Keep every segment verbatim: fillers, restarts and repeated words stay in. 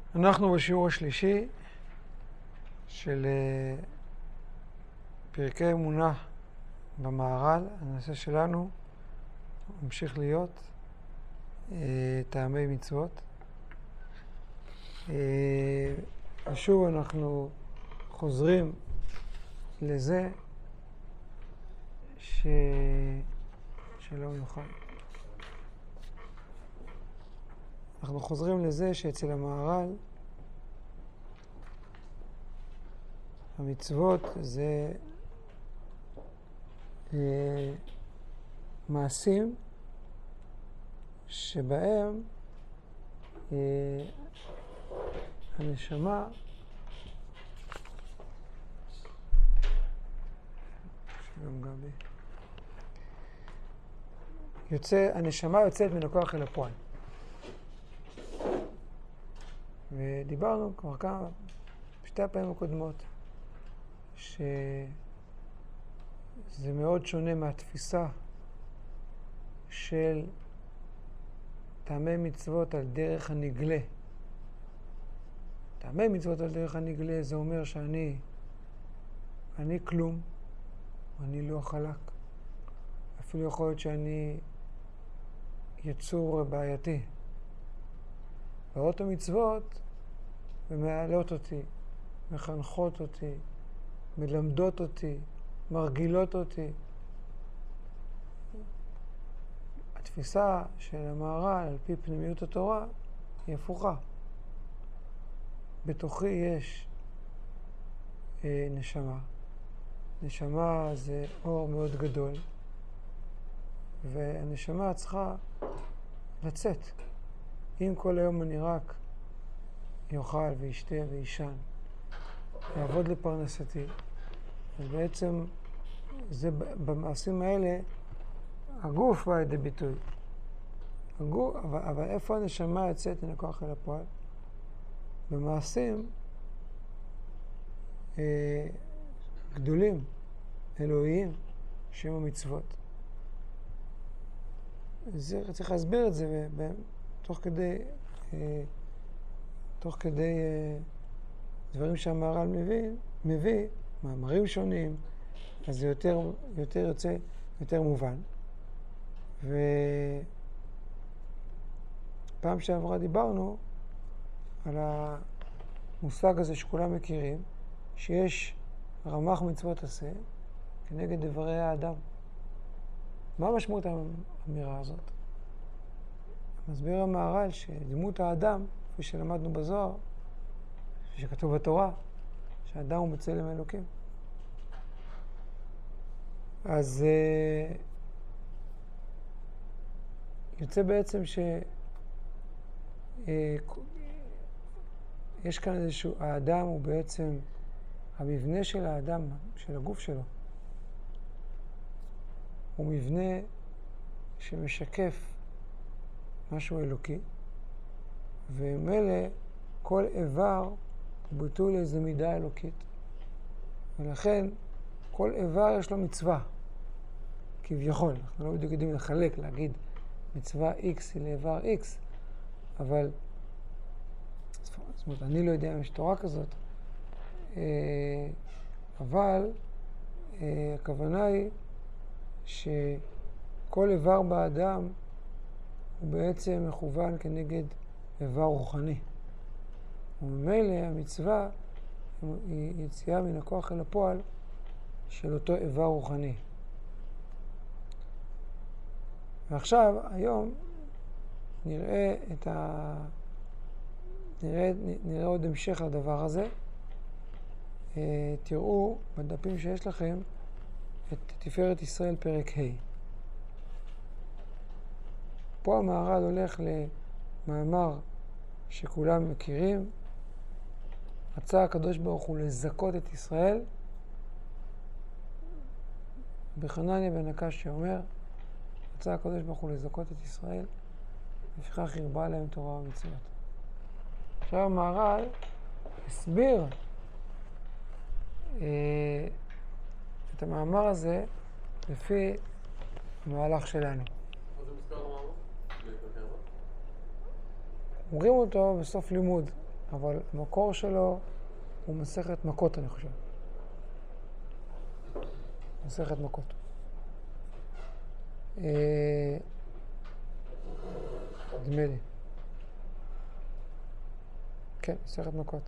אנחנו בשיעור השלישי של פרקי אמונה במהר"ל. הנושא שלנו ממשיך להיות טעמי מצוות. ושוב אנחנו חוזרים לזה ש... שלום יוכל. אנחנו חוזרים לזה שאצל המהר"ל המצוות זה אה, מעשים שבהם אה, הנשמה שלום גבי יוצא, הנשמה יוצאת מן הכוח אל הפועל. ודיברנו כבר כמה, בשתי הפעמים הקודמות, שזה מאוד שונה מהתפיסה של טעמי מצוות על דרך הנגלה. טעמי מצוות על דרך הנגלה זה אומר שאני, אני כלום, אני לא חלק. אפילו יכול להיות שאני יצור בעייתי. באות המצוות ומעלות אותי, מחנכות אותי, מלמדות אותי, מרגילות אותי. התפיסה של המהר"ל על פי פנימיות התורה היא הפוכה. בתוכי יש אה, נשמה. נשמה זה אור מאוד גדול, והנשמה צריכה לצאת. אם כל היום אני רק יאכל וישתה וישן, יעבוד לפרנסתי, אז בעצם זה, במעשים האלה הגוף בא לידי ביטוי. הגוף, אבל, אבל איפה הנשמה יוצאת מן הכוח אל הפועל? במעשים אה, גדולים, אלוהיים, שהם המצוות. זה, צריך להסביר את זה ב, ב, תוך כדי, אה, תוך כדי אה, דברים שהמהר"ל מביא, מביא, מאמרים שונים, אז זה יותר, יותר יוצא, יותר מובן. ופעם שעברה דיברנו על המושג הזה שכולם מכירים, שיש רמ"ח מצוות עשה כנגד דברי האדם. מה משמעות האמירה הזאת? מסביר המהר"ל שדמות האדם, כפי שלמדנו בזוהר, כפי שכתוב בתורה, שהאדם הוא בצלם אלוקים. אז uh, יוצא בעצם ש... Uh, יש כאן איזשהו, האדם הוא בעצם, המבנה של האדם, של הגוף שלו, הוא מבנה שמשקף משהו אלוקי, וממילא כל איבר הוא ביטוי לאיזו מידה אלוקית. ולכן כל איבר יש לו מצווה, כביכול. אנחנו לא בדיוק יודעים לחלק, להגיד מצווה X היא לאיבר X, אבל זאת אומרת, אני לא יודע אם יש תורה כזאת, אבל הכוונה היא שכל איבר באדם הוא בעצם מכוון כנגד איבר רוחני. וממילא המצווה היא יציאה מן הכוח אל הפועל של אותו איבר רוחני. ועכשיו, היום, נראה את ה... נראה, נראה עוד המשך לדבר הזה. תראו בדפים שיש לכם את תפארת ישראל פרק ה'. פה המהר"ל הולך למאמר שכולם מכירים. רצה הקדוש ברוך הוא לזכות את ישראל. בחנניה בן הקשיא אומר, רצה הקדוש ברוך הוא לזכות את ישראל, לפיכך הרבה להם תורה ומצוות. עכשיו המהר"ל הסביר אה, את המאמר הזה לפי המהלך שלנו. מה זה מוזכר המאמר? אומרים אותו בסוף לימוד. אבל המקור שלו הוא מסכת מכות, אני חושב. מסכת מכות. נדמה לי. כן, מסכת מכות.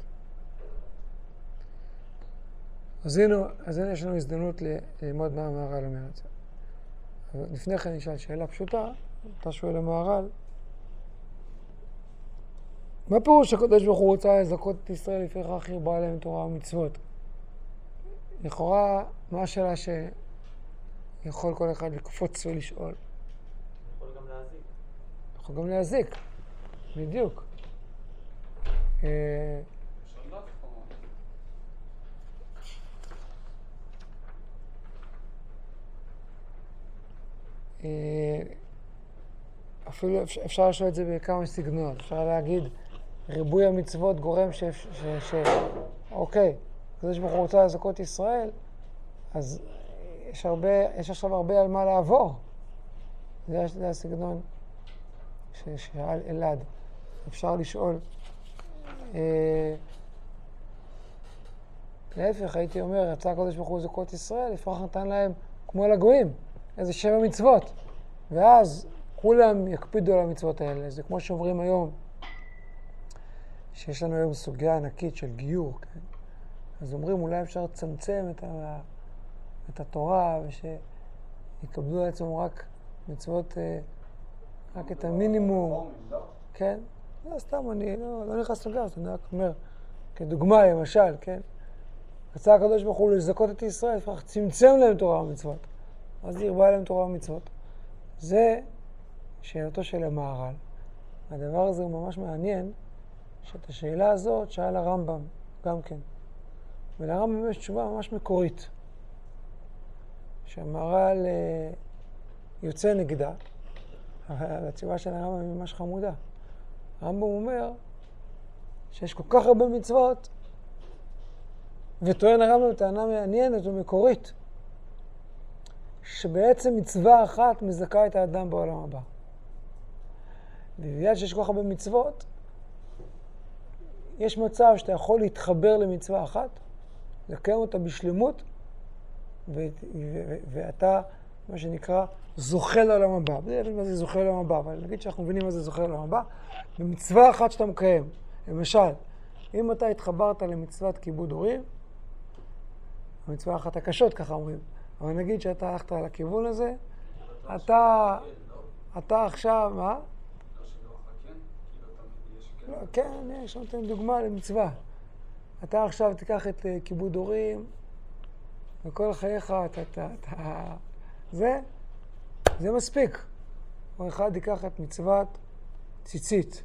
אז הנה, אז הנה יש לנו הזדמנות ללמוד מה המהר"ל אומר את זה. אבל לפני כן נשאל שאלה פשוטה, אתה שואל המהר"ל, מה פירוש הקדוש ברוך הוא רוצה לזכות את ישראל לפיכך הרבה להם תורה ומצוות? לכאורה, מה השאלה שיכול כל אחד לקפוץ ולשאול? יכול גם להזיק. יכול גם להזיק, בדיוק. אפילו אפשר לשאול את זה בכמה סגנונות. אפשר להגיד, ריבוי המצוות גורם ש... ש... ש... אוקיי, הקדוש ברוך הוא רוצה לזכות ישראל, אז יש הרבה, יש עכשיו הרבה על מה לעבור. זה, זה הסגנון ששאל אלעד. אפשר לשאול. אה... להפך, הייתי אומר, רצה הקדוש ברוך הוא לזכות ישראל, לפרח נתן להם כמו לגויים, איזה שבע מצוות. ואז כולם יקפידו על המצוות האלה. זה כמו שאומרים היום, שיש לנו היום סוגיה ענקית של גיור, כן? אז אומרים, אולי אפשר לצמצם את, ה... את התורה, ושיקבלו לעצמם רק מצוות, רק את המינימום. כן? לא, סתם, אני לא, לא נכנס לגר, אני רק אומר, כדוגמה, למשל, כן? רצה הקדוש ברוך הוא לזכות את ישראל, לפרח צמצם להם תורה ומצוות. אז ירבה להם תורה ומצוות. זה שאלתו של המהר"ל. הדבר הזה הוא ממש מעניין, שאת השאלה הזאת שאל הרמב"ם גם כן. ולרמב"ם יש תשובה ממש מקורית. שהמהר"ל אה, יוצא נגדה, אבל התשובה של הרמב"ם היא ממש חמודה. הרמב"ם אומר שיש כל כך הרבה מצוות, וטוען הרמב"ם טענה מעניינת ומקורית, שבעצם מצווה אחת מזכה את האדם בעולם הבא. ובגלל שיש כל כך הרבה מצוות, יש מצב שאתה יכול להתחבר למצווה אחת, לקיים אותה בשלמות, ו- ו- ואתה, מה שנקרא, זוכה לעולם הבא. בלי להבין מה זה זוכה לעולם הבא, אבל נגיד שאנחנו מבינים מה זה זוכה לעולם הבא, במצווה אחת שאתה מקיים. למשל, אם אתה התחברת למצוות כיבוד הורים, המצווה אחת הקשות, ככה אומרים, אבל נגיד שאתה הלכת על הכיוון הזה, אתה, אתה עכשיו, מה? כן, אני עכשיו נותן דוגמה למצווה. אתה עכשיו תיקח את כיבוד הורים, וכל חייך אתה, אתה, אתה, זה, זה מספיק. או אחד ייקח את מצוות ציצית,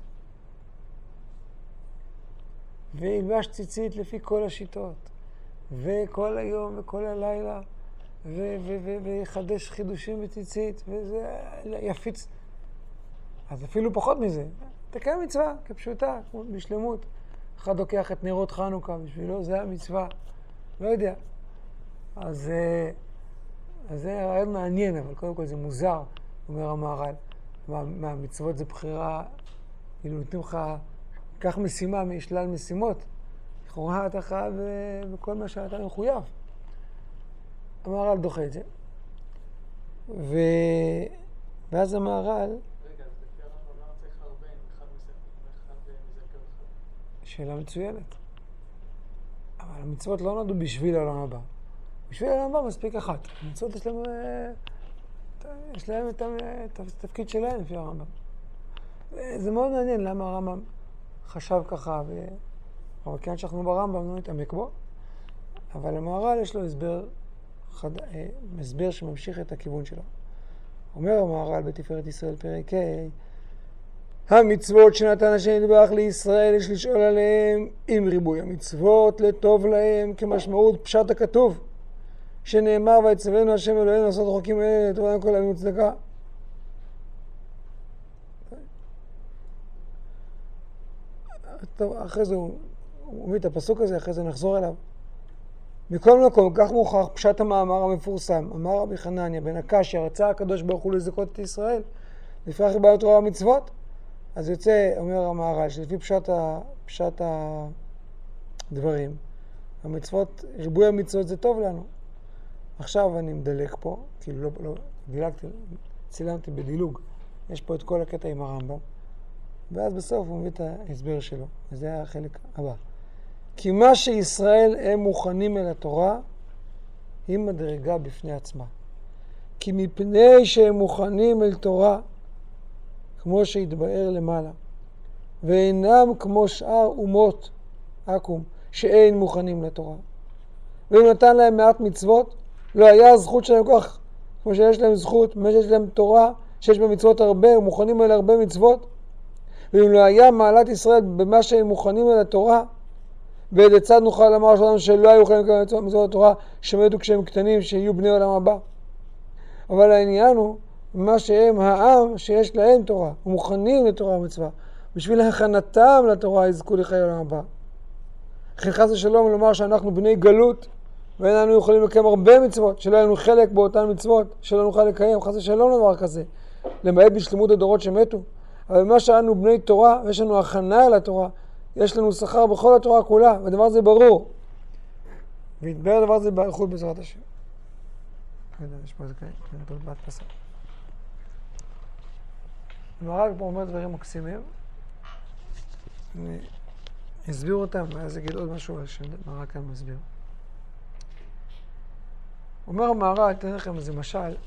וילבש ציצית לפי כל השיטות, וכל היום וכל הלילה, ו- ו- ו- ויחדש חידושים בציצית, וזה יפיץ. אז אפילו פחות מזה. תקיים מצווה כפשוטה, בשלמות. אחד לוקח את נרות חנוכה בשבילו, זה המצווה. לא יודע. אז, אז זה רעיון מעניין, אבל קודם כל זה מוזר, אומר המהר"ל. מה, מה, המצוות זה בחירה, כאילו נותנים לך, כך משימה משלל משימות. לכאורה אתה חייב בכל מה שאתה מחויב. המהר"ל דוחה את זה. ו... ואז המהר"ל... רגע, אז לפי הרמב"ם למה צריך הרבה, אחד מזכר אחד? שאלה מצוינת. אבל המצוות לא נועדו בשביל העולם הבא. בשביל העולם הבא מספיק אחת. המצוות יש להם, יש להם את, את התפקיד שלהם לפי הרמב"ם. זה מאוד מעניין למה הרמב"ם חשב ככה, ו... אבל כן שאנחנו ברמב"ם לא נתעמק בו. אבל למהר"ל יש לו הסבר, חד... הסבר שממשיך את הכיוון שלו. אומר המהר"ל בתפארת ישראל פרק ה' המצוות שנתן השם יתברך לישראל יש לשאול עליהם עם ריבוי המצוות לטוב להם כמשמעות פשט הכתוב שנאמר ויצוונו השם אלוהינו לעשות חוקים אלה לטובתם כל ימים וצדקה. טוב, אחרי זה הוא, הוא מביא את הפסוק הזה, אחרי זה נחזור אליו. מכל מקום, כך מוכח פשט המאמר המפורסם, אמר רבי חנניה בן הקשיא, רצה הקדוש ברוך הוא לזכות את ישראל, לפרח ריבוי התורה והמצוות, אז יוצא, אומר המהר"ל, שלפי פשט, ה, פשט הדברים, המצוות, ריבוי המצוות זה טוב לנו. עכשיו אני מדלק פה, כאילו לא, לא דילגתי, צילמתי בדילוג, יש פה את כל הקטע עם הרמב"ם, ואז בסוף הוא מביא את ההסבר שלו, וזה היה החלק הבא. כי מה שישראל הם מוכנים אל התורה, היא מדרגה בפני עצמה. כי מפני שהם מוכנים אל תורה, כמו שהתבאר למעלה, ואינם כמו שאר אומות, עקום, שאין מוכנים לתורה. ואם נתן להם מעט מצוות, לא היה הזכות שלהם כך, כמו שיש להם זכות, מה שיש להם תורה, שיש במצוות הרבה, הם מוכנים אל הרבה מצוות. ואם לא היה מעלת ישראל במה שהם מוכנים אל התורה, באיזה צד נוכל לומר שלנו שלא היו מוכנים אל מצוות התורה, שמתו כשהם קטנים, שיהיו בני עולם הבא. אבל העניין הוא, מה שהם העם שיש להם תורה, ומוכנים לתורה ומצווה, בשביל הכנתם לתורה יזכו לחיי עולם הבא. לכן חס ושלום לומר שאנחנו בני גלות, ואין לנו יכולים לקיים הרבה מצוות, שלא יהיה לנו חלק באותן מצוות, שלא נוכל לקיים, חס ושלום דבר כזה, למעט בשלמות הדורות שמתו. אבל מה שאנו בני תורה, ויש לנו הכנה אל התורה, יש לנו שכר בכל התורה כולה, והדבר הזה ברור. והתברר הדבר הזה באריכות בעזרת השם. לא יודע, יש פה איזה כאלה, נתות בהדפסה. המהר"ל פה אומר דברים מקסימים, אני אסביר אותם, ואז אגיד עוד משהו שהמהר"ל כאן מסביר. אומר המהר"ל, אתן לכם איזה משל,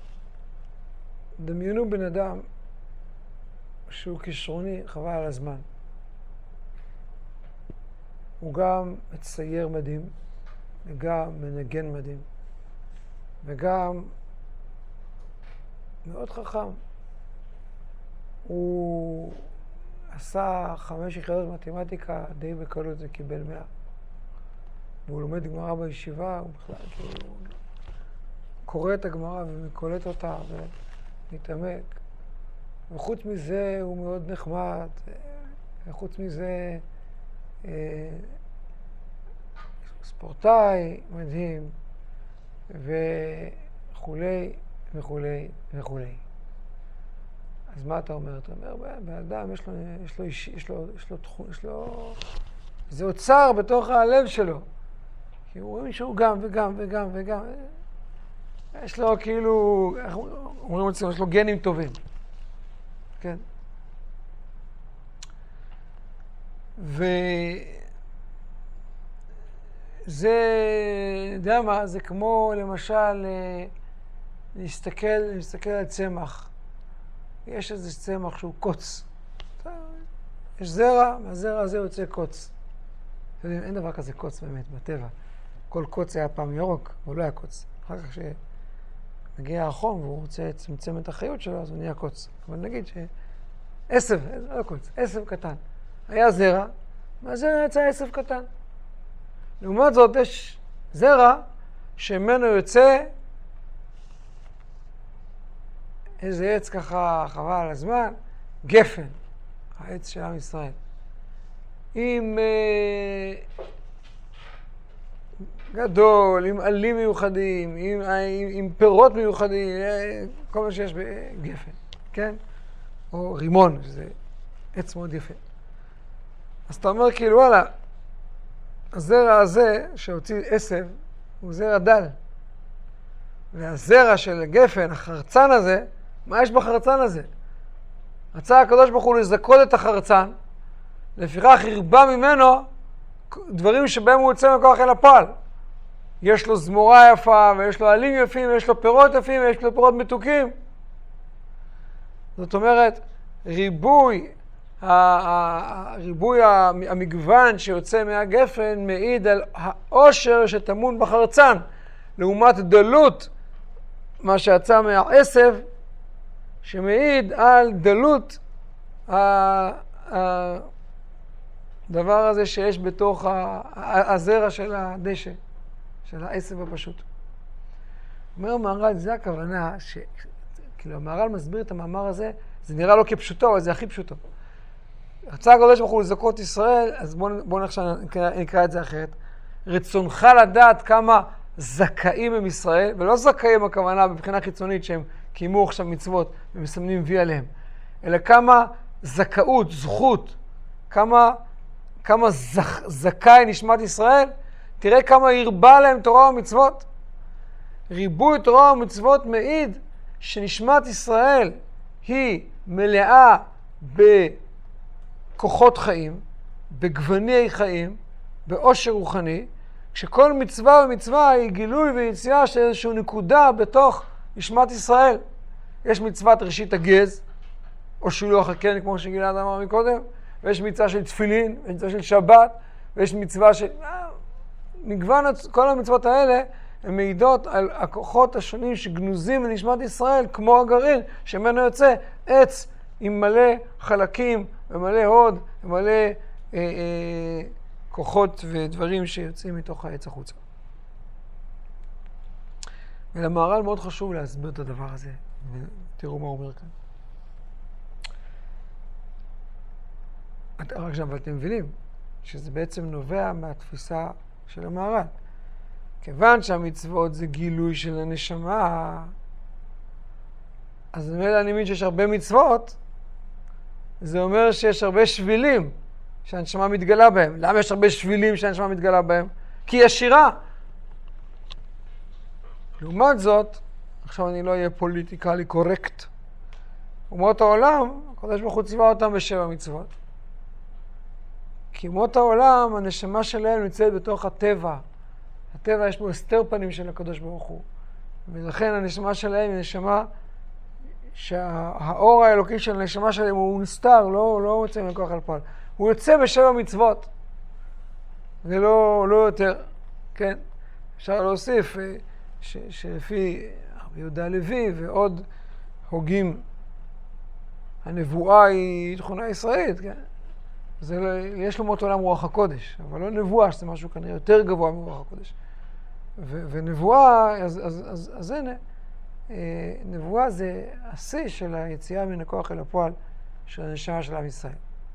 דמיינו בן אדם שהוא כישרוני, חבל על הזמן. הוא גם מצייר מדהים, וגם מנגן מדהים, וגם מאוד חכם. הוא עשה חמש יחידות מתמטיקה, די בקלות זה קיבל מאה. והוא לומד גמרא בישיבה, הוא בכלל כאילו קורא את הגמרא ומקולט אותה ומתעמק. וחוץ מזה הוא מאוד נחמד, וחוץ מזה אה, ספורטאי מדהים, וכולי וכולי וכולי. אז מה אתה אומר? אתה אומר, באדם יש לו, יש לו, יש לו, יש לו, יש לו תחום, יש לו, זה אוצר בתוך הלב שלו. כי הוא רואים שהוא גם וגם וגם וגם. יש לו כאילו, איך אומרים אצלנו, יש לו גנים טובים. כן. וזה, יודע מה, זה כמו למשל להסתכל, להסתכל על צמח. יש איזה צמח שהוא קוץ. יש זרע, מהזרע הזה יוצא קוץ. אין דבר כזה קוץ באמת בטבע. כל קוץ היה פעם ירוק, אבל לא היה קוץ. אחר כך שמגיע החום והוא רוצה לצמצם את החיות שלו, אז הוא נהיה קוץ. אבל נגיד שעשב, לא קוץ, עשב קטן. היה זרע, מהזרע יצא עשב קטן. לעומת זאת יש זרע שממנו יוצא איזה עץ ככה חבל על הזמן, גפן, העץ של עם ישראל. עם אה, גדול, עם עלים מיוחדים, עם, עם, עם פירות מיוחדים, אה, כל מה שיש בגפן, כן? או רימון, שזה עץ מאוד יפה. אז אתה אומר כאילו, וואלה, הזרע הזה שהוציא עשב הוא זרע דל. והזרע של גפן, החרצן הזה, מה יש בחרצן הזה? רצה הקדוש ברוך הוא לזכות את החרצן, לפיכך הרבה ממנו דברים שבהם הוא יוצא מכוח אל הפועל. יש לו זמורה יפה, ויש לו עלים יפים, ויש לו פירות יפים, ויש לו פירות מתוקים. זאת אומרת, ריבוי, הריבוי המגוון שיוצא מהגפן מעיד על העושר שטמון בחרצן, לעומת דלות, מה שיצא מהעשב, שמעיד על דלות הדבר הזה שיש בתוך הזרע של הדשא, של העשב הפשוט. אומר המהר"ל, זה הכוונה, ש... כאילו המהר"ל מסביר את המאמר הזה, זה נראה לו כפשוטו, אבל זה הכי פשוטו. רצה הקדוש ברוך הוא לזכות ישראל, אז בואו בוא עכשיו נקרא, נקרא את זה אחרת. רצונך לדעת כמה זכאים הם ישראל, ולא זכאים הכוונה בבחינה חיצונית שהם קיימו עכשיו מצוות ומסמנים וי עליהם, אלא כמה זכאות, זכות, כמה, כמה זכ, זכאי נשמת ישראל, תראה כמה הרבה להם תורה ומצוות. ריבוי תורה ומצוות מעיד שנשמת ישראל היא מלאה בכוחות חיים, בגווני חיים, באושר רוחני, כשכל מצווה ומצווה היא גילוי ויציאה של איזושהי נקודה בתוך נשמת ישראל. יש מצוות ראשית הגז, או שילוח הקן, כמו שגלעד אמר מקודם, ויש מצווה של תפילין, ויש מצווה של שבת, ויש מצווה של... מגוון, כל המצוות האלה הן מעידות על הכוחות השונים שגנוזים בנשמת ישראל, כמו הגרעין, שממנו יוצא עץ עם מלא חלקים, ומלא הוד, ומלא אה, אה, כוחות ודברים שיוצאים מתוך העץ החוצה. ולמהר"ל מאוד חשוב להסביר את הדבר הזה, ותראו מה הוא אומר כאן. רק שם, אבל אתם מבינים שזה בעצם נובע מהתפיסה של המהר"ל. כיוון שהמצוות זה גילוי של הנשמה, אז מילא אני מבין שיש הרבה מצוות, זה אומר שיש הרבה שבילים שהנשמה מתגלה בהם. למה יש הרבה שבילים שהנשמה מתגלה בהם? כי היא עשירה. לעומת זאת, עכשיו אני לא אהיה פוליטיקלי קורקט, אומות העולם, הקדוש ברוך הוא ציווה אותם בשבע מצוות. כי אומות העולם, הנשמה שלהם נמצאת בתוך הטבע. הטבע יש בו הסתר פנים של הקדוש ברוך הוא. ולכן הנשמה שלהם היא נשמה שהאור האלוקי של הנשמה שלהם הוא נסתר, לא, לא יוצא מכוח אל פועל. הוא יוצא בשבע מצוות. זה לא, לא יותר, כן? אפשר להוסיף ש, שלפי רבי יהודה הלוי ועוד הוגים, הנבואה היא תכונה ישראלית, כן? זה לא, יש לעומות עולם רוח הקודש, אבל לא נבואה, שזה משהו כנראה יותר גבוה מרוח הקודש. ו, ונבואה, אז, אז, אז, אז הנה, אה, נבואה זה השיא של היציאה מן הכוח אל הפועל של הנשמה של עם ישראל.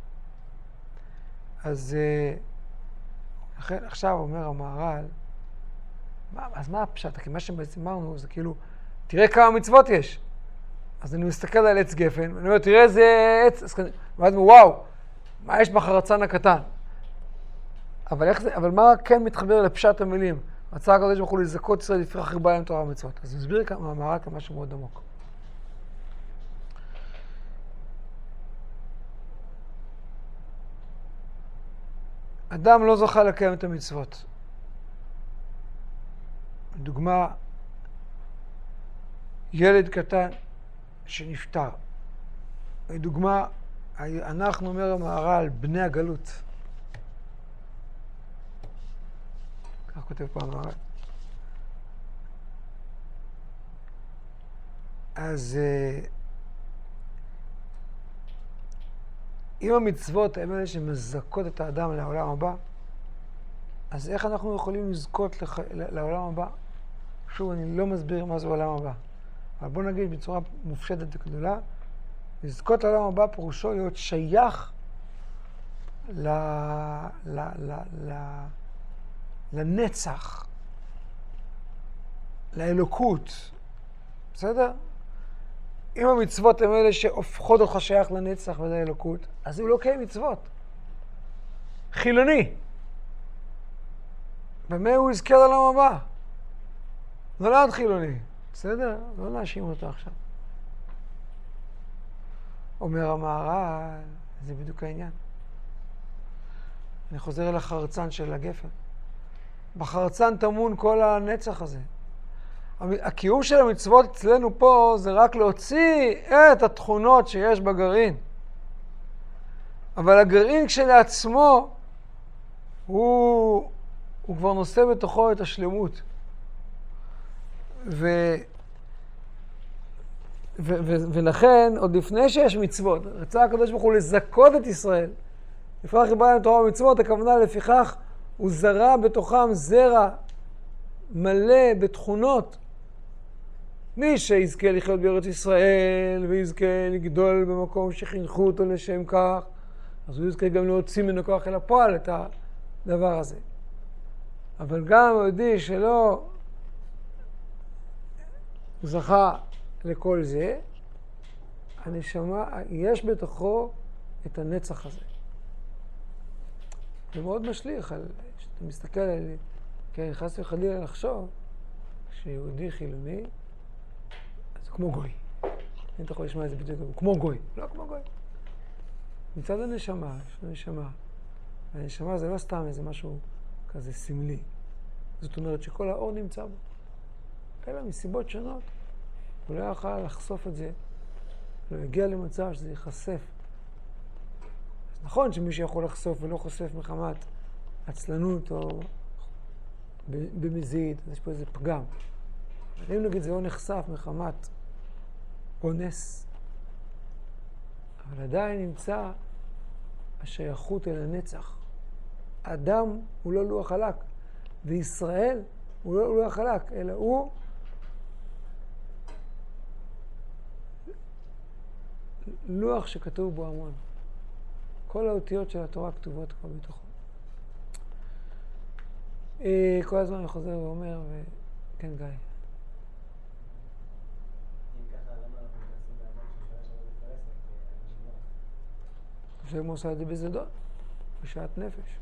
אז אה, לכן, עכשיו אומר המהר"ל, מה, אז מה הפשט? כי מה שבעצם אמרנו זה כאילו, תראה כמה מצוות יש. אז אני מסתכל על עץ גפן, ואני אומר, תראה איזה עץ, ואז אני אומר, וואו, מה יש בחרצן הקטן? אבל, איך זה, אבל מה כן מתחבר לפשט המילים? רצה הקדוש ברוך הוא לזכות ישראל לפיכך הרבה להם תורה ומצוות. אז נסביר כמה מהמהר"ל כמשהו מאוד עמוק. אדם לא זוכה לקיים את המצוות. דוגמה, ילד קטן שנפטר. דוגמה, אנחנו אומר המהר"ל, בני הגלות. כך כותב פה המהר"ל. אז אם המצוות הן אלה שמזכות את האדם לעולם הבא, אז איך אנחנו יכולים לזכות לח... לעולם הבא? שוב, אני לא מסביר מה זה העולם הבא. אבל בוא נגיד בצורה מופשטת וגדולה, לזכות לעולם הבא פירושו להיות שייך ל... ל... ל... ל... לנצח, לאלוקות. בסדר? אם המצוות הן אלה שהופכות אותך שייך לנצח ולאלוקות, אז הוא לא קיים מצוות. חילוני. במה הוא יזכה לעולם הבא? נולד חילוני. בסדר? לא להאשים אותו עכשיו. אומר המהר"ל, זה בדיוק העניין. אני חוזר אל החרצן של הגפן. בחרצן טמון כל הנצח הזה. הקיום של המצוות אצלנו פה זה רק להוציא את התכונות שיש בגרעין. אבל הגרעין כשלעצמו הוא, הוא כבר נושא בתוכו את השלמות. ו, ו, ו, ולכן, עוד לפני שיש מצוות, רצה הקדוש ברוך הוא לזכות את ישראל. לפיכך חיבה להם תורה ומצוות, הכוונה לפיכך הוא זרע בתוכם זרע מלא בתכונות. מי שיזכה לחיות בארץ ישראל ויזכה לגדול במקום שחינכו אותו לשם כך, אז הוא יזכה גם להוציא מן הכוח אל הפועל את הדבר הזה. אבל גם היהודי שלא זכה לכל זה, הנשמה, יש בתוכו את הנצח הזה. זה מאוד משליך על, כשאתה מסתכל על, כי חס וחלילה לחשוב, כשיהודי חילוני, אז זה כמו גוי. אם אתה יכול לשמוע את זה בדיוק, הוא כמו גוי, לא כמו גוי. מצד הנשמה, יש לו נשמה. הנשמה זה לא סתם איזה משהו כזה סמלי. זאת אומרת שכל האור נמצא בו. אלא מסיבות שונות. הוא לא יכול לחשוף את זה. לא הגיע למצב שזה ייחשף. אז נכון שמישהו יכול לחשוף ולא חושף מחמת עצלנות או במזיד, אז יש פה איזה פגם. אבל אם נגיד זה לא נחשף מחמת אונס, אבל עדיין נמצא השייכות אל הנצח. אדם הוא לא לוח חלק, וישראל הוא לא לוח חלק, אלא הוא לוח שכתוב בו המון. כל האותיות של התורה כתובות כבר בתוכו. כל הזמן אני חוזר ואומר, וכן גיא. זה כמו עושה את זה בזדון, בשעת נפש.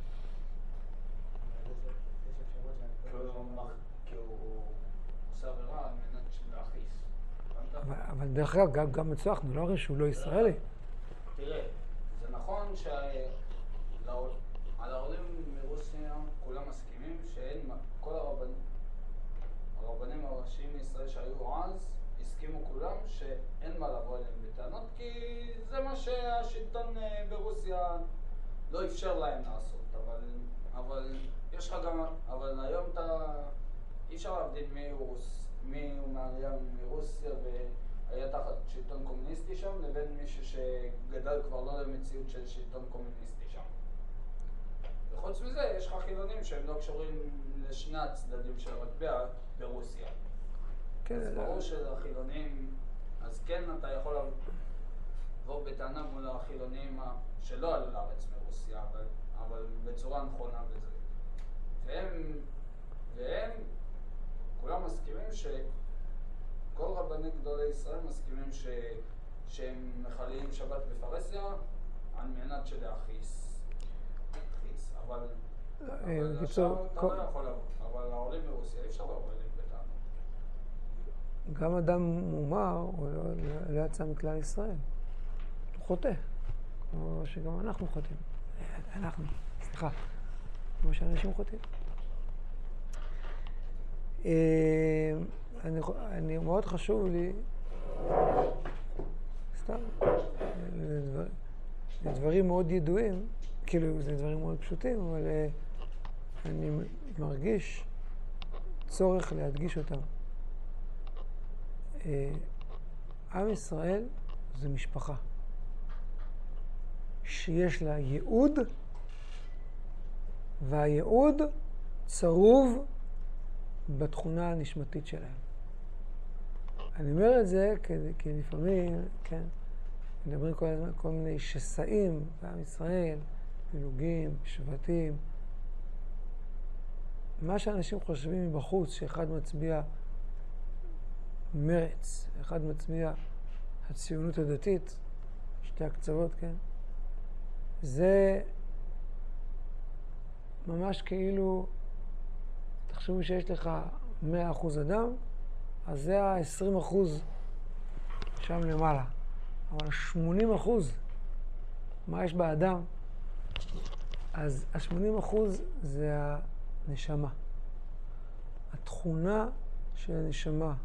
אבל דרך אגב, גם אצלו אנחנו לא רואים שהוא לא ישראלי. תראה, זה נכון שעל העולים מרוסיה כולם מסכימים שאין, כל הרבנים הראשיים מישראל שהיו אז, הסכימו כולם שאין מה לבוא אליהם בטענות, כי זה מה שהשלטון ברוסיה לא אפשר להם לעשות. אבל, אבל יש לך גם, אבל היום אתה, אי אפשר להבדיל מי הוא, מי הוא מעלייה מרוסיה והיה תחת שלטון קומוניסטי שם, לבין מישהו שגדל כבר לא למציאות של שלטון קומוניסטי שם. וחוץ מזה, יש לך חילונים שהם לא קשורים לשני הצדדים של המטבע ברוסיה. כן, אז ברור שלחילונים, אז כן אתה יכול לבוא בטענה מול החילונים שלא עלו לארץ מרוסיה, אבל, אבל בצורה נכונה וזה. והם, והם, כולם מסכימים שכל רבני גדולי ישראל מסכימים ש, שהם מחללים שבת בפרהסיה על מנת שלהכעיס. להכעיס, אבל, אבל עכשיו אתה לא יכול לבוא. אבל העולים מרוסיה אי אפשר לבוא אליהם בטענות. גם אדם מומר, הוא לא, לא יצא מכלל ישראל. הוא חוטא. כמו שגם אנחנו חוטאים. אנחנו, סליחה. כמו שאנשים חוטאים. אני, אני מאוד חשוב לי, סתם, זה דברים מאוד ידועים, כאילו זה דברים מאוד פשוטים, אבל אני מרגיש צורך להדגיש אותם. עם ישראל זה משפחה שיש לה ייעוד, והייעוד צרוב בתכונה הנשמתית שלהם. אני אומר את זה כי, כי לפעמים, כן, מדברים כל הזמן, כל מיני שסעים בעם ישראל, פילוגים, שבטים. מה שאנשים חושבים מבחוץ, שאחד מצביע מרץ, אחד מצביע הציונות הדתית, שתי הקצוות, כן, זה ממש כאילו, תחשבו שיש לך מאה אחוז אדם, אז זה ה-עשרים אחוז שם למעלה. אבל שמונים אחוז, מה יש באדם? אז ה-שמונים אחוז זה הנשמה. התכונה של הנשמה.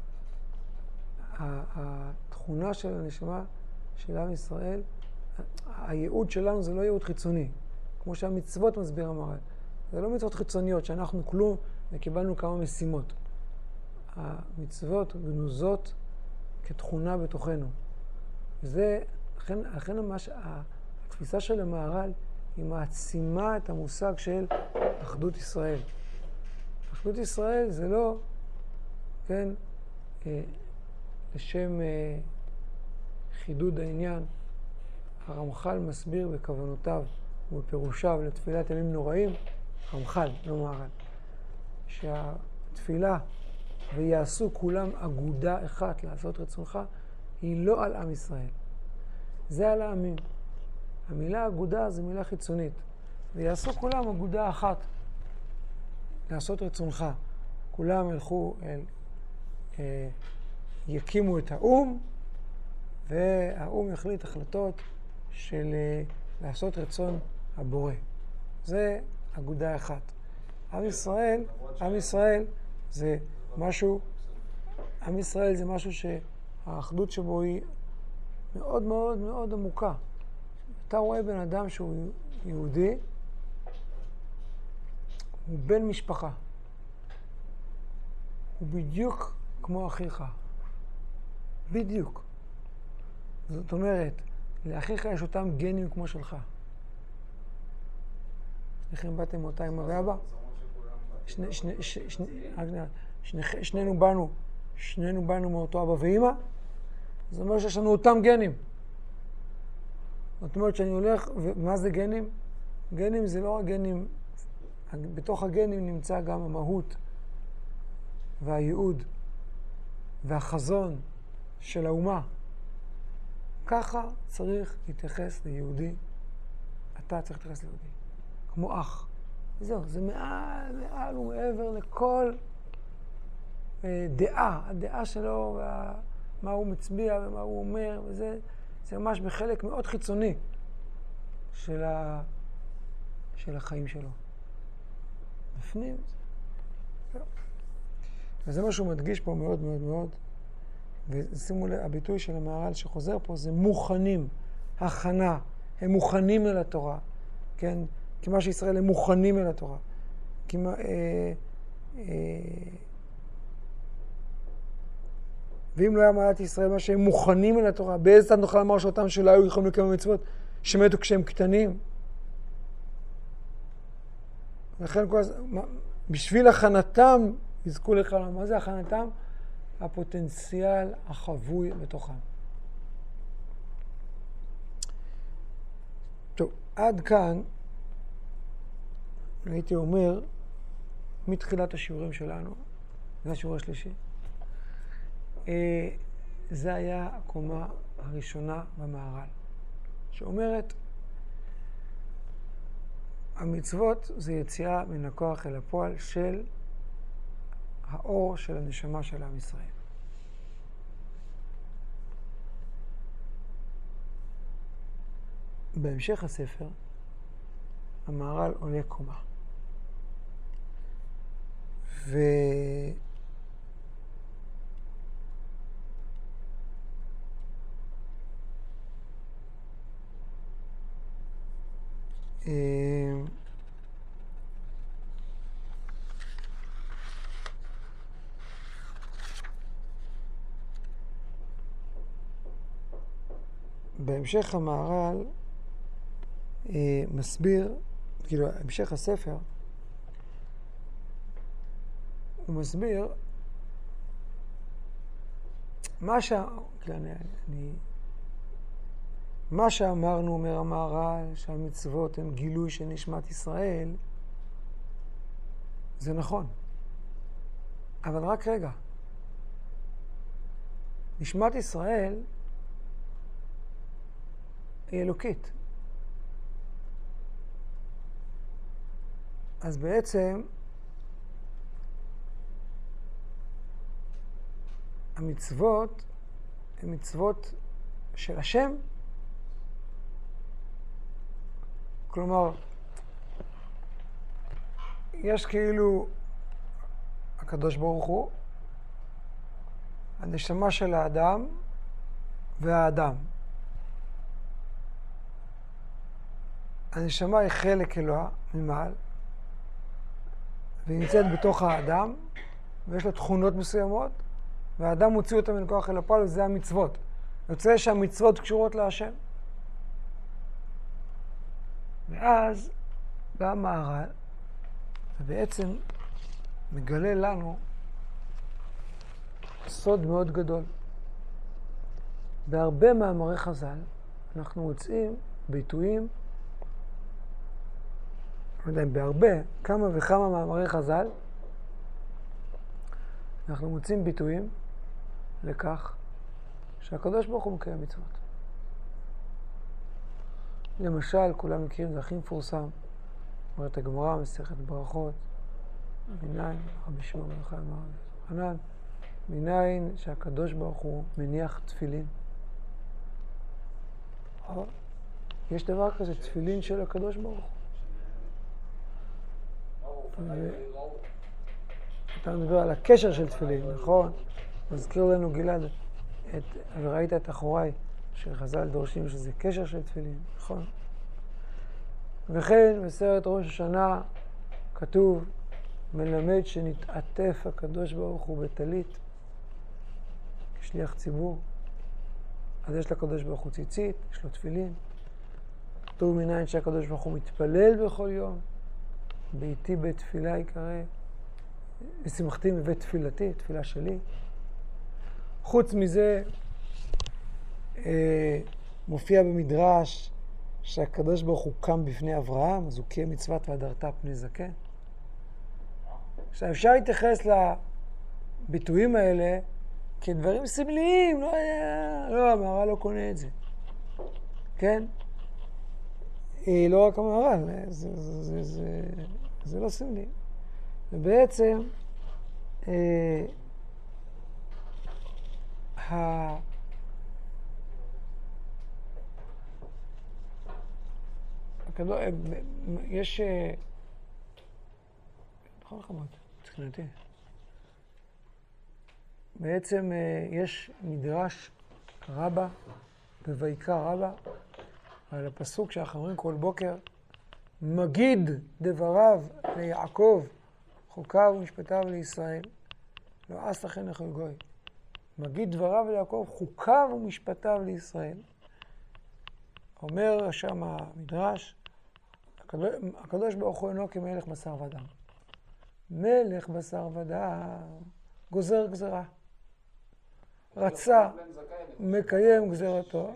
התכונה של הנשמה של עם ישראל, הייעוד שלנו זה לא ייעוד חיצוני. כמו שהמצוות מסביר המהר"ל. זה לא מצוות חיצוניות שאנחנו כלום וקיבלנו כמה משימות. המצוות גנוזות כתכונה בתוכנו. וזה, לכן, לכן ממש, התפיסה של המהר"ל היא מעצימה את המושג של אחדות ישראל. אחדות ישראל זה לא, כן, אה, לשם אה, חידוד העניין. הרמח"ל מסביר בכוונותיו ובפירושיו לתפילת ימים נוראים, רמח"ל, לא מהר"ל, שהתפילה ויעשו כולם אגודה אחת לעשות רצונך, היא לא על עם ישראל. זה על העמים. המילה אגודה זה מילה חיצונית. ויעשו כולם אגודה אחת. לעשות רצונך. כולם ילכו אל... אה, יקימו את האום, והאום יחליט החלטות של אה, לעשות רצון הבורא. זה אגודה אחת. עם ישראל, עם ישראל זה משהו, עם ישראל זה משהו שהאחדות שבו היא מאוד מאוד מאוד עמוקה. אתה רואה בן אדם שהוא יהודי, הוא בן משפחה. הוא בדיוק כמו אחיך. בדיוק. זאת אומרת, לאחיך יש אותם גנים כמו שלך. שניכם באתם מאותה אמא ואבא? שני, שני, ש, שני, שני, שנינו באנו, שנינו באנו מאותו אבא ואמא, זאת אומרת שיש לנו אותם גנים. זאת אומרת שאני הולך, ומה זה גנים? גנים זה לא רק גנים, בתוך הגנים נמצא גם המהות והייעוד והחזון של האומה. ככה צריך להתייחס ליהודי, אתה צריך להתייחס ליהודי, כמו אח. זהו, זה מעל, מעל ומעבר לכל אה, דעה, הדעה שלו, וה, מה הוא מצביע ומה הוא אומר, וזה זה ממש בחלק מאוד חיצוני של, ה, של החיים שלו. בפנים, זהו. וזה מה שהוא מדגיש פה מאוד מאוד מאוד, ושימו לב, הביטוי של המהר"ל שחוזר פה זה מוכנים, הכנה, הם מוכנים אל התורה, כן? כמה שישראל הם מוכנים אל התורה. כמה, אה, אה, ואם לא היה מעלת ישראל מה שהם מוכנים אל התורה, באיזה צד נוכל לומר שאותם שלא היו יכולים לקיים מצוות, שמתו כשהם קטנים? לכן כל הזמן, בשביל הכנתם יזכו לך, מה זה הכנתם? הפוטנציאל החבוי בתוכם. טוב, עד כאן הייתי אומר, מתחילת השיעורים שלנו, זה השיעור השלישי, זה היה הקומה הראשונה במהר"ל, שאומרת, המצוות זה יציאה מן הכוח אל הפועל של האור של הנשמה של עם ישראל. בהמשך הספר, המהר"ל עולה קומה. ו... בהמשך המהר"ל אה, מסביר, כאילו, המשך הספר, הוא מסביר מה ש... כאילו, אני, אני... מה שאמרנו, אומר המהר"ל, שהמצוות הן גילוי של נשמת ישראל, זה נכון. אבל רק רגע. נשמת ישראל היא אלוקית. אז בעצם המצוות הן מצוות של השם. כלומר, יש כאילו הקדוש ברוך הוא, הנשמה של האדם והאדם. הנשמה היא חלק אלוה ממעל, והיא נמצאת בתוך האדם, ויש לה תכונות מסוימות, והאדם מוציא אותה מן כוח אל הפועל, וזה המצוות. יוצא שהמצוות קשורות להשם. ואז בא המהר"ל, ובעצם מגלה לנו סוד מאוד גדול. בהרבה מאמרי חז"ל אנחנו מוצאים ביטויים, לא יודע אם בהרבה, כמה וכמה מאמרי חז"ל, אנחנו מוצאים ביטויים לכך שהקדוש ברוך הוא מקיים מצוות. למשל, כולם מכירים, זה הכי מפורסם, אומרת הגמרא, מסכת ברכות, מניין, רבי שמעון בן יוחאי אמר, חנן, מניין שהקדוש ברוך הוא מניח תפילין. יש דבר כזה, תפילין של הקדוש ברוך הוא. אתה מדבר על הקשר של תפילין, נכון? מזכיר לנו גלעד, את, וראית את אחוריי, שחז"ל דורשים שזה קשר של תפילין, נכון? וכן, בסרט ראש השנה כתוב, מלמד שנתעטף הקדוש ברוך הוא בטלית, כשליח ציבור. אז יש לקדוש ברוך הוא ציצית, יש לו תפילין. כתוב מניין שהקדוש ברוך הוא מתפלל בכל יום. ביתי בית תפילה יקרא, ושמחתי מבית תפילתי, תפילה שלי. חוץ מזה, אה, מופיע במדרש שהקדוש ברוך הוא קם בפני אברהם, אז הוא קיים מצוות והדרת פני זקן. עכשיו אפשר להתייחס לביטויים האלה כדברים סמליים, לא היה, לא, המהר"ל לא קונה את זה. כן? לא רק המהר"ל, זה, זה, זה, זה, זה לא סמלי. ובעצם, אה, ה... הכדור, יש... נכון חמוד, תקנתי. בעצם יש מדרש רבה, בויקרא רבה, על הפסוק שאנחנו אומרים כל בוקר, מגיד דבריו ליעקב, חוקיו ומשפטיו לישראל, לא עש לכן לכל גוי. מגיד דבריו ליעקב, חוקיו ומשפטיו לישראל. אומר שם המדרש, הקדוש, הקדוש ברוך הוא אינו כמלך בשר ודם. מלך בשר ודם גוזר גזרה. רצה, מקיים גזרתו.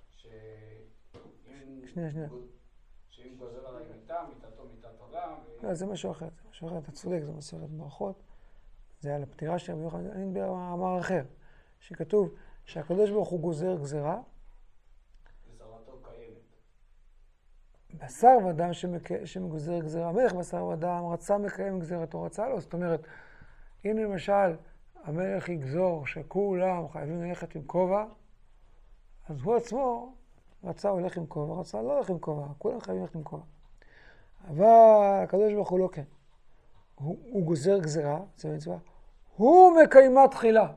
שנייה, שנייה. שאם גוזר עליי מיטה, מיטתו מיטת עולם. לא, זה משהו אחר, זה משהו אחר, אתה צודק, זה מסכת ברכות. זה על הפטירה של רבי יוחנן, אני מדבר מאמר אחר, שכתוב שהקדוש ברוך הוא גוזר גזרה. גזרתו קיימת. בשר ודם שמגוזר גזרה, המלך בשר ודם רצה מקיים גזרתו, רצה לא. זאת אומרת, אם למשל המלך יגזור שכולם חייבים ללכת עם כובע, אז הוא עצמו רצה הולך עם כובע, רצה לא הולך עם כובע, כולם חייבים ללכת עם כובע. אבל הקדוש ברוך הוא לא כן. הוא, הוא גוזר גזרה, זה מצווה, הוא מקיימה תחילה.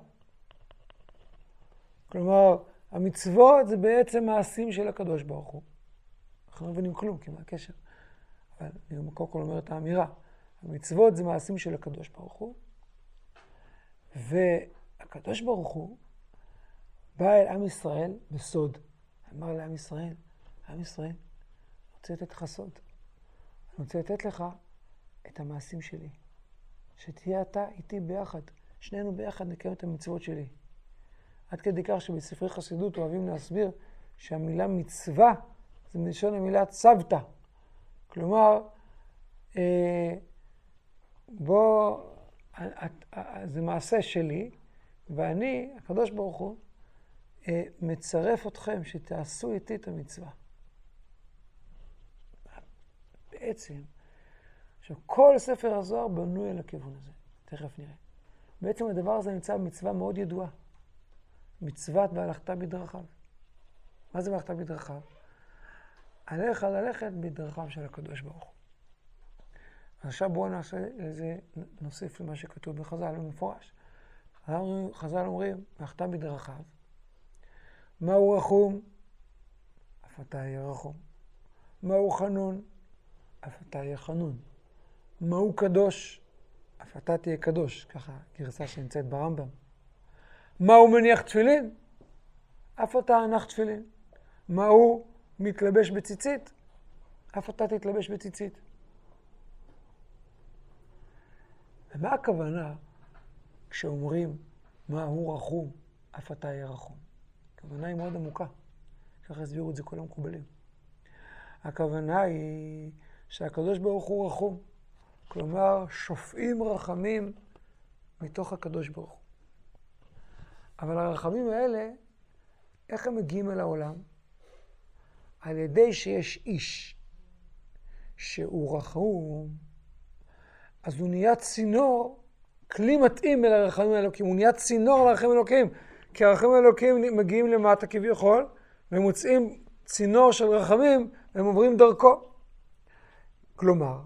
כלומר, המצוות זה בעצם מעשים של הקדוש ברוך הוא. אנחנו לא מבינים כלום, כי מה הקשר? אבל אני קודם כל אומר את האמירה. המצוות זה מעשים של הקדוש ברוך הוא, והקדוש ברוך הוא בא אל עם ישראל בסוד. אמר לעם ישראל, עם ישראל, אני רוצה לתת לך סוד. אני רוצה לתת לך את המעשים שלי. שתהיה אתה איתי ביחד. שנינו ביחד נקיים את המצוות שלי. עד כדי כך שבספרי חסידות אוהבים להסביר שהמילה מצווה זה מלשון המילה צוותא. כלומר, אה, בוא, זה מעשה שלי, ואני, הקדוש ברוך הוא, אה, מצרף אתכם שתעשו איתי את המצווה. בעצם, עכשיו, כל ספר הזוהר בנוי על הכיוון הזה. תכף נראה. בעצם הדבר הזה נמצא במצווה מאוד ידועה. מצוות והלכת בדרכיו. מה זה והלכת בדרכיו? עליך ללכת בדרכיו של הקדוש ברוך הוא. עכשיו בואו נעשה איזה, נוסיף למה שכתוב בחז"ל במפורש. חז"ל אומרים, והלכת בדרכיו. מהו רחום? אף אתה יהיה רחום. מהו חנון? אף אתה יהיה חנון. מהו קדוש? אף אתה תהיה קדוש. ככה גרסה שנמצאת ברמב"ם. מהו מניח תפילין? אף אתה הנח תפילין. מהו מתלבש בציצית? אף אתה תתלבש בציצית. ומה הכוונה כשאומרים מהו רחום? אף אתה יהיה רחום. הכוונה היא מאוד עמוקה. ככה הסבירו את זה כל המקובלים. הכוונה היא שהקדוש ברוך הוא רחום. כלומר, שופעים רחמים מתוך הקדוש ברוך הוא. אבל הרחמים האלה, איך הם מגיעים אל העולם? על ידי שיש איש שהוא רחום, אז הוא נהיה צינור, כלי מתאים אל הרחמים האלוקים. הוא נהיה צינור לרחמים האלוקים, כי הרחמים האלוקים מגיעים למטה כביכול, והם מוצאים צינור של רחמים, והם עוברים דרכו. כלומר,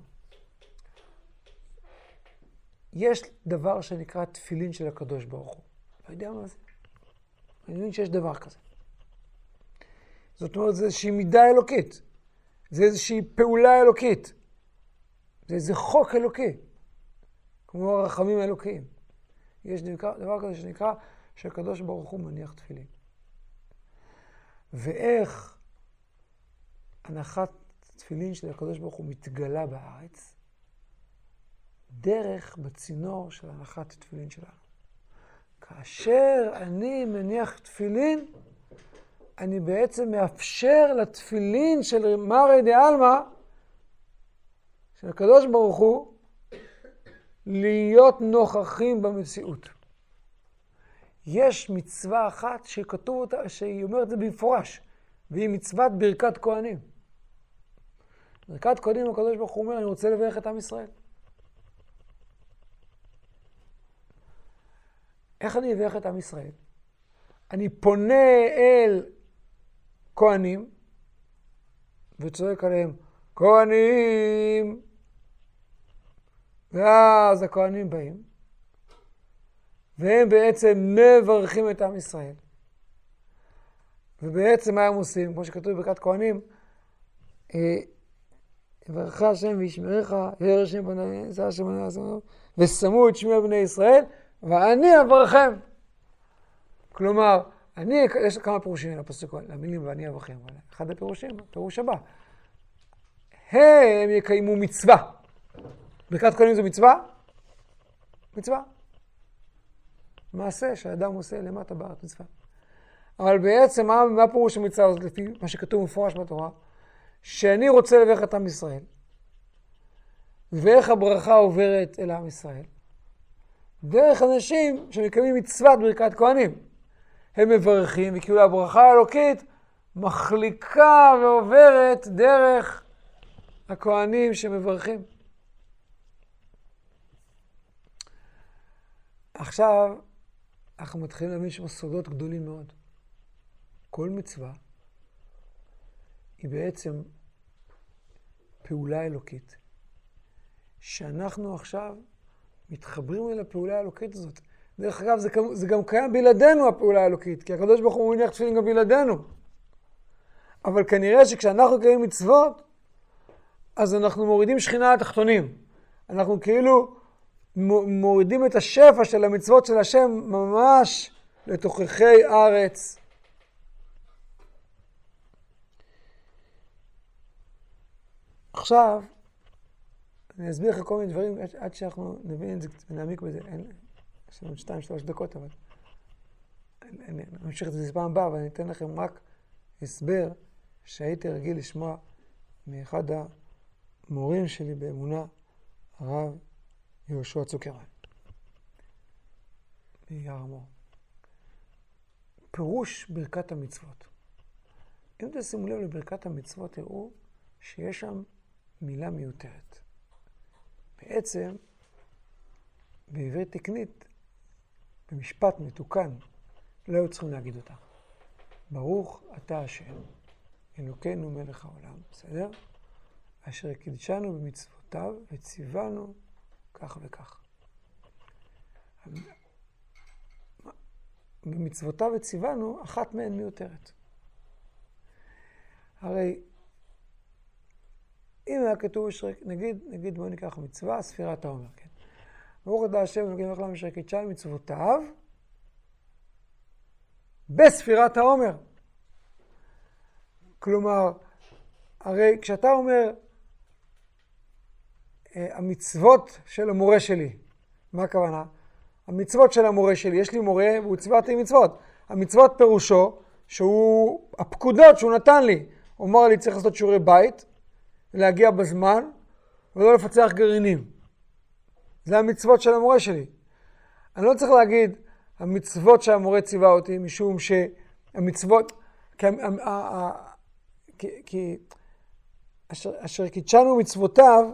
יש דבר שנקרא תפילין של הקדוש ברוך הוא. לא יודע מה זה. אני מבין שיש דבר כזה. זאת אומרת, זה איזושהי מידה אלוקית. זה איזושהי פעולה אלוקית. זה איזה חוק אלוקי. כמו הרחמים האלוקיים. יש דבר, דבר כזה שנקרא שהקדוש ברוך הוא מניח תפילין. ואיך הנחת תפילין של הקדוש ברוך הוא מתגלה בארץ? דרך בצינור של הנחת תפילין שלנו. כאשר אני מניח תפילין, אני בעצם מאפשר לתפילין של מרא דעלמא, של הקדוש ברוך הוא, להיות נוכחים במציאות. יש מצווה אחת שכתוב אותה, שהיא אומרת את זה במפורש, והיא מצוות ברכת כהנים. ברכת כהנים, הקדוש ברוך הוא אומר, אני רוצה לברך את עם ישראל. איך אני אברך את עם ישראל? אני פונה אל כהנים, וצועק עליהם, כהנים! ואז הכהנים באים, והם בעצם מברכים את עם ישראל. ובעצם מה הם עושים? כמו שכתוב בברכת כהנים, יברכך השם וישמרך, ירא השם בני ישראל, ושמו את שמי בני ישראל, ואני אברכם. כלומר, אני, יש כמה פירושים לפסוק, למילים ואני אברכם. אחד הפירושים, הפירוש הבא. הם יקיימו מצווה. ברכת כהנים זו מצווה? מצווה. מעשה שהאדם עושה למטה בארץ מצווה. אבל בעצם מה, מה פירוש המצווה הזאת לפי מה שכתוב מפורש בתורה? שאני רוצה לברך את עם ישראל. ואיך הברכה עוברת אל עם ישראל? דרך אנשים שמקיימים מצוות ברכת כהנים. הם מברכים, וכאילו הברכה האלוקית מחליקה ועוברת דרך הכהנים שמברכים. עכשיו אנחנו מתחילים להבין שיש סודות גדולים מאוד. כל מצווה היא בעצם פעולה אלוקית, שאנחנו עכשיו מתחברים אל הפעולה האלוקית הזאת. דרך אגב, זה, זה גם קיים בלעדינו הפעולה האלוקית, כי הקדוש ברוך הוא מניח תפילין גם בלעדינו. אבל כנראה שכשאנחנו קיימים מצוות, אז אנחנו מורידים שכינה לתחתונים. אנחנו כאילו מורידים את השפע של המצוות של השם ממש לתוככי ארץ. עכשיו, אני אסביר לך כל מיני דברים עד שאנחנו נבין את זה קצת ונעמיק בזה. יש לנו שתיים, שלוש דקות, אבל אני אמשיך את זה פעם הבאה, אבל אני אתן לכם רק הסבר שהייתי רגיל לשמוע מאחד המורים שלי באמונה, הרב יהושע צוקרמן, מיער המור. פירוש ברכת המצוות. אם תשימו לב לברכת המצוות, תראו שיש שם מילה מיותרת. בעצם, בעברית תקנית, במשפט מתוקן, לא היו צריכים להגיד אותה. ברוך אתה השם, אלוקינו מלך העולם, בסדר? אשר קידשנו במצוותיו וציוונו כך וכך. במצוותיו וציוונו, אחת מהן מיותרת. הרי, אם היה כתוב, נגיד, נגיד בואו ניקח מצווה, ספירת העומר, כן? ברוך אתה השם אלוקינו מלך העולם אשר קידשנו במצוותיו בספירת העומר. כלומר, הרי כשאתה אומר המצוות של המורה שלי, מה הכוונה? המצוות של המורה שלי, יש לי מורה והוא ציווה אותי מצוות. המצוות פירושו שהוא, הפקודות שהוא נתן לי, הוא אמר לי צריך לעשות שיעורי בית, להגיע בזמן ולא לפצח גרעינים. זה המצוות של המורה שלי. אני לא צריך להגיד המצוות שהמורה ציווה אותי, משום שהמצוות, כי, כי אשר, אשר קידשנו מצוותיו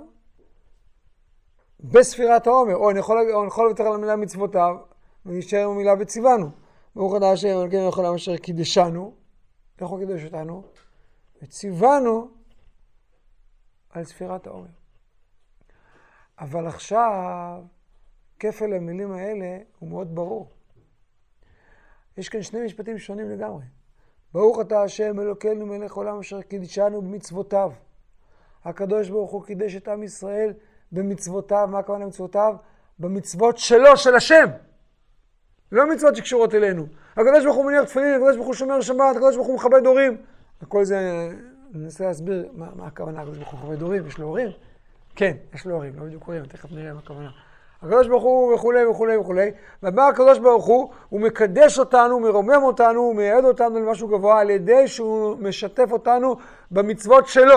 בספירת העומר, או אני יכול, או אני יכול לוותר על המילה מצוותיו, ונשאר עם המילה וציוונו. ברוך אתה השם אלוקינו מלך העולם אשר קידשנו, איך הוא קידש אותנו? וציוונו על ספירת העומר. אבל עכשיו, כפל המילים האלה הוא מאוד ברור. יש כאן שני משפטים שונים לגמרי. ברוך אתה השם אלוקינו מלך העולם אשר קידשנו במצוותיו. הקדוש ברוך הוא קידש את עם ישראל במצוותיו. מה הכוונה במצוותיו? במצוות שלו, של השם. לא מצוות שקשורות אלינו. הקדוש ברוך הוא מניח תפילין, הקדוש ברוך הוא שומר שבת, הקדוש ברוך הוא מכבד הורים. וכל זה, אני אנסה להסביר מה, מה הכוונה, הקדוש ברוך הוא מכבד הורים, יש לו הורים? כן, יש לו הורים, לא בדיוק הורים, תכף נראה מה הכוונה. הקדוש ברוך הוא וכולי וכולי וכולי, ובא הקדוש ברוך הוא, הוא מקדש אותנו, מרומם אותנו, הוא מייעד אותנו למשהו גבוה, על ידי שהוא משתף אותנו במצוות שלו.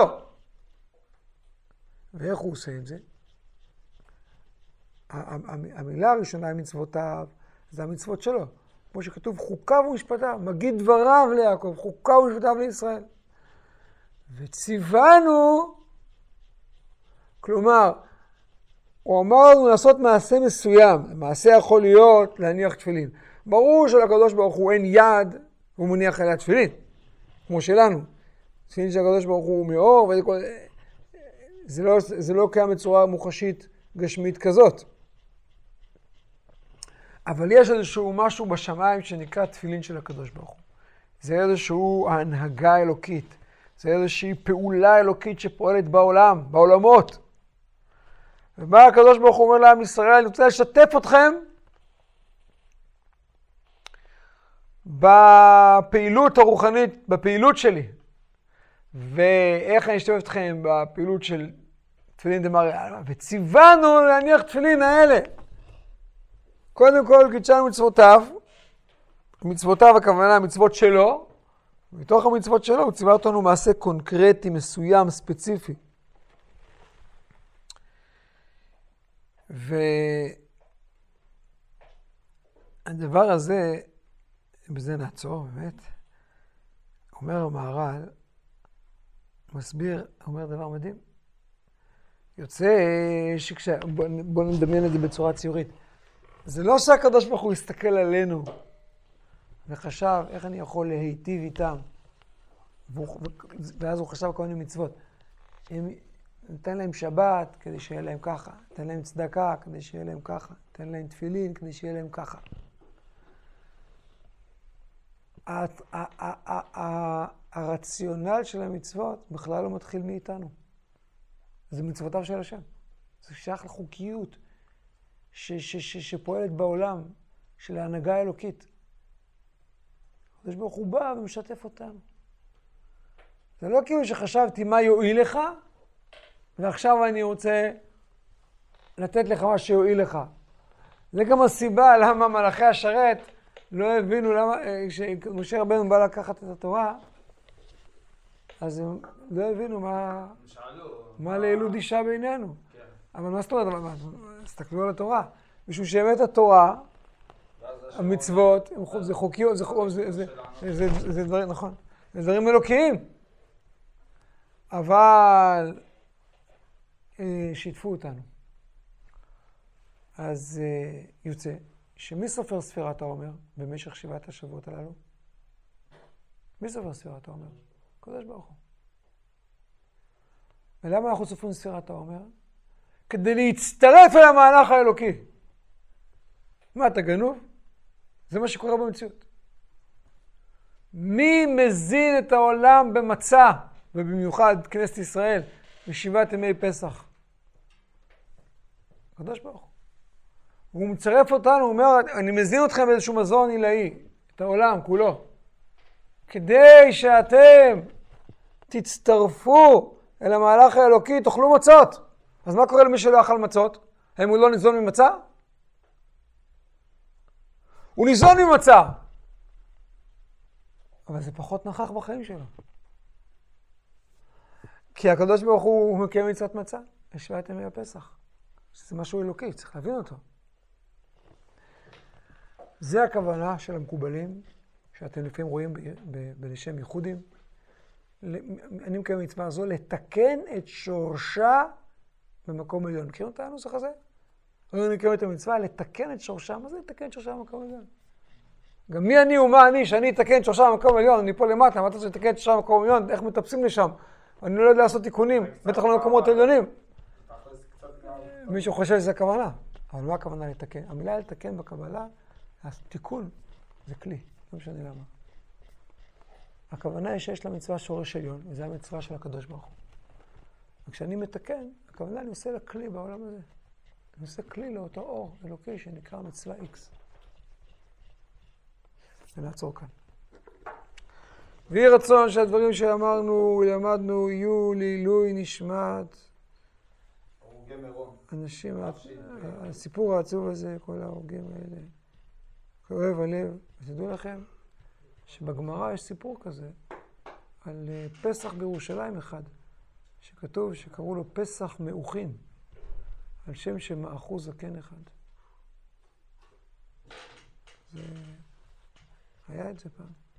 ואיך הוא עושה את זה? המילה הראשונה מצוותיו, זה המצוות שלו. כמו שכתוב, חוקיו ומשפטיו, מגיד דבריו ליעקב, חוקיו ומשפטיו לישראל. וציוונו, כלומר, הוא אמר לנו לעשות מעשה מסוים. מעשה יכול להיות להניח תפילין. ברור שלקדוש ברוך הוא אין יד, והוא מניח עליה תפילין, כמו שלנו. תפילין שהקדוש ברוך הוא מאור, וזה כל... זה לא, זה לא קיים בצורה מוחשית גשמית כזאת. אבל יש איזשהו משהו בשמיים שנקרא תפילין של הקדוש ברוך הוא. זה איזשהו ההנהגה האלוקית. זה איזושהי פעולה אלוקית שפועלת בעולם, בעולמות. ומה הקדוש ברוך הוא אומר לעם ישראל? אני רוצה לשתף אתכם בפעילות הרוחנית, בפעילות שלי. ואיך אני אשתף אתכם בפעילות של תפילין דמרי אלמה. וציוונו להניח תפילין האלה. קודם כל קידשנו מצוותיו, מצוותיו הכוונה המצוות שלו, מתוך המצוות שלו הוא ציווה אותנו מעשה קונקרטי, מסוים, ספציפי. והדבר הזה, בזה נעצור באמת, אומר המהר"ל, מסביר, אומר דבר מדהים. יוצא שכש... בוא, בוא נדמיין את זה בצורה ציורית. זה לא שהקדוש ברוך הוא הסתכל עלינו וחשב איך אני יכול להיטיב איתם. ואז הוא חשב כל מיני מצוות. הם... נתן להם שבת כדי שיהיה להם ככה. נתן להם צדקה כדי שיהיה להם ככה. נתן להם תפילין כדי שיהיה להם ככה. הרציונל של המצוות בכלל לא מתחיל מאיתנו. זה מצוותיו של השם. זה שייך לחוקיות ש- ש- ש- שפועלת בעולם של ההנהגה האלוקית. הקדוש ברוך הוא בא ומשתף אותנו. זה לא כאילו שחשבתי מה יועיל לך, ועכשיו אני רוצה לתת לך מה שיועיל לך. זה גם הסיבה למה מלאכי השרת לא הבינו למה, כשמשה רבנו בא לקחת את התורה, אז הם לא הבינו מה, מה לילוד אישה בינינו. כן. אבל מה זאת אומרת? תסתכלו על התורה. משום שבאמת התורה, המצוות, זה חוקיות, זה, זה, זה, זה, זה, זה דברים, נכון, זה דברים אלוקיים. אבל שיתפו אותנו. אז יוצא שמי סופר ספירת העומר במשך שבעת השבועות הללו? מי סופר ספירת העומר? הקדוש ברוך הוא. ולמה אנחנו סופרים ספירת העומר? כדי להצטרף אל המהלך האלוקי. מה, אתה גנוב? זה מה שקורה במציאות. מי מזין את העולם במצה, ובמיוחד כנסת ישראל, בשבעת ימי פסח? הקדוש ברוך הוא. הוא מצרף אותנו, הוא אומר, אני מזין אתכם באיזשהו מזון עילאי, את העולם כולו. כדי שאתם תצטרפו אל המהלך האלוקי, תאכלו מצות. אז מה קורה למי שלא אכל מצות? האם הוא לא ניזון ממצה? הוא ניזון ממצה. אבל זה פחות נכח בחיים שלו. כי הקדוש ברוך הוא, הוא מקיים מצוות מצה, בשבעת ימי הפסח. זה משהו אלוקי, צריך להבין אותו. זה הכוונה של המקובלים, שאתם לפעמים רואים בלשם ייחודים, אני מקיים מצווה הזו, לתקן את שורשה במקום עליון. מכירים את הנוסח הזה? אני מקיים את המצווה, לתקן את שורשה. מה זה לתקן את שורשה במקום עליון? גם מי אני ומה אני, שאני אתקן את שורשה במקום עליון, אני פה למטה, מה אתה רוצה לתקן את שורשה במקום עליון? איך מטפסים לשם? אני לא יודע לעשות תיקונים, בטח לא במקומות עליונים. מישהו חושב שזה הכוונה, אבל מה הכוונה לתקן? המילה לתקן בקבלה, התיקון זה כלי, לא משנה למה. הכוונה היא שיש לה מצווה שורש עליון, וזו המצווה של הקדוש ברוך הוא. וכשאני מתקן, הכוונה אני עושה לה כלי בעולם הזה. אני עושה כלי לאותו אור אלוקי שנקרא מצווה X. ונעצור כאן. ויהי רצון שהדברים שאמרנו ולמדנו יהיו לעילוי נשמת אנשים, הסיפור העצוב הזה, כל ההרוגים האלה, כואב הלב. ותדעו לכם שבגמרא יש סיפור כזה על פסח בירושלים אחד, שכתוב שקראו לו פסח מאוחין, על שם שמאחו זקן אחד. זה... היה את זה פעם.